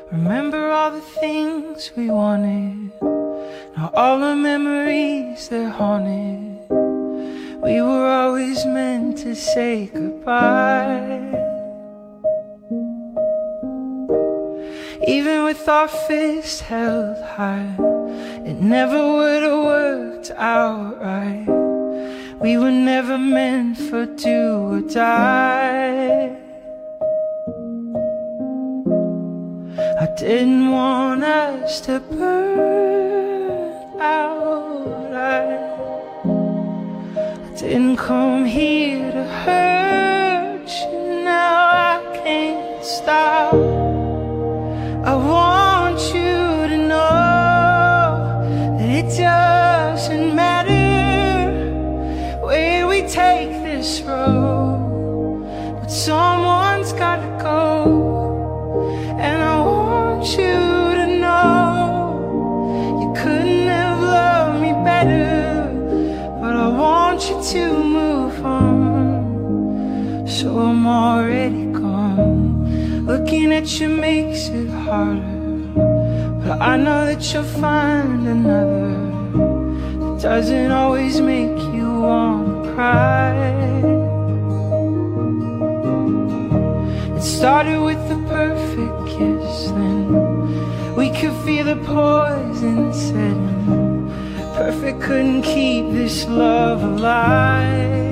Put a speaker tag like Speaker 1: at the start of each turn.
Speaker 1: Remember all the things we wanted. Now all the memories, they're haunted. We were always meant to say goodbye. Even with our fists held high, it never would have worked out right. We were never meant for do or die. I didn't want us to burn out. I didn't come here to hurt you. Now I can't stop. I want you to know that it doesn't matter where we take this road, but someone's gotta go. And I want you to know you couldn't have loved me better, but I want you to move on. So I'm already gone. Looking at you makes it harder, but I know that you'll find another that doesn't always make you wanna cry. It started with the perfect kiss, then we could feel the poison setting. Perfect couldn't keep this love alive.